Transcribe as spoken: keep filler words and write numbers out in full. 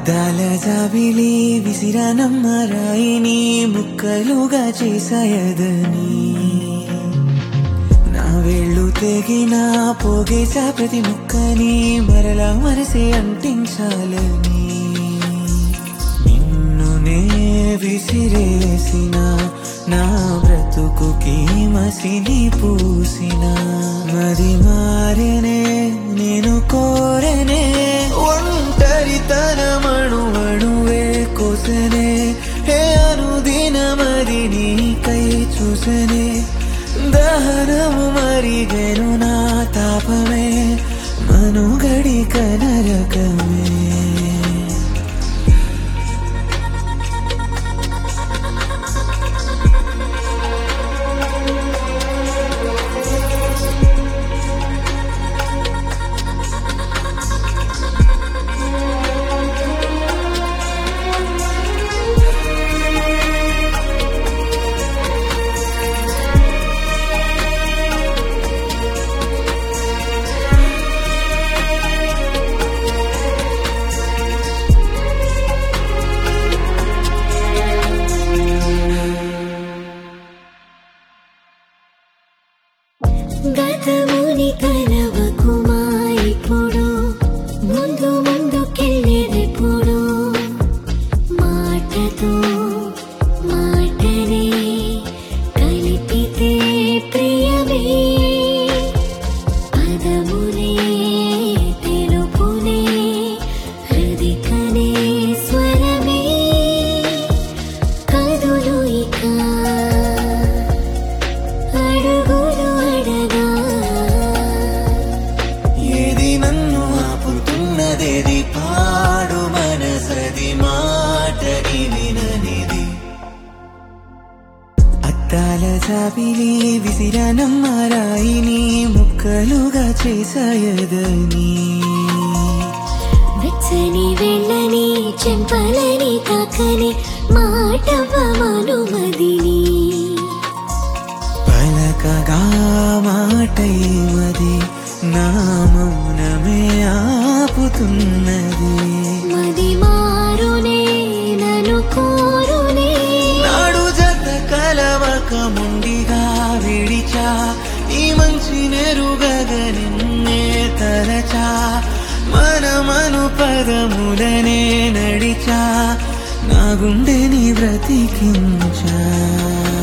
అద్దాల జాబిలి విసిరానమ్మ రాయిని ముక్కలుగా చేసాయదని నా వేళ్ళు తెగినా పోగేసా ప్రతి ముక్కని మరలా మరసి అంటించాలని నిన్ను నే విసిరేసిన నా బ్రతుకుకి మసిని పూసిన మరి మారేనే నేను కోరనే ఒంటరితనమణువణువే కోసనే హే అనుదినమది నీకై చూసనే దహనము మరిగెను నా తాపమే మనుగడి కనరకమే గతముని కలవకుమా ఇప్పుడు ముందు ముందుకెళ్ళేదెప్పుడు మాటతో మాటనే కలిపితే ప్రియమే పదమునే తెలుపునే హృదికనే స్వరమే కదులు ఇక అడుగులు అడగా ఏది నన్ను ఆపుతున్నదేది పాడు మనసది మాటని విననిది అద్దాల జాబిలి విసిరానమ్మ రాయిని ముక్కలుగా చేసాయదని వెచ్చని వెళ్ళని చెంపలని తాకని మాటవమనుమదిని పలకగా మాటైమది నా మౌనమే ఆపుతున్నది మది మారునే నన్ను కోరునే నాడు జత కలవక ముండిగా విడిచా ఈ మంచి నెరుగగ నిన్నే తలచా మనమను పదములనే నడిచా నా గుండెని బ్రతికించా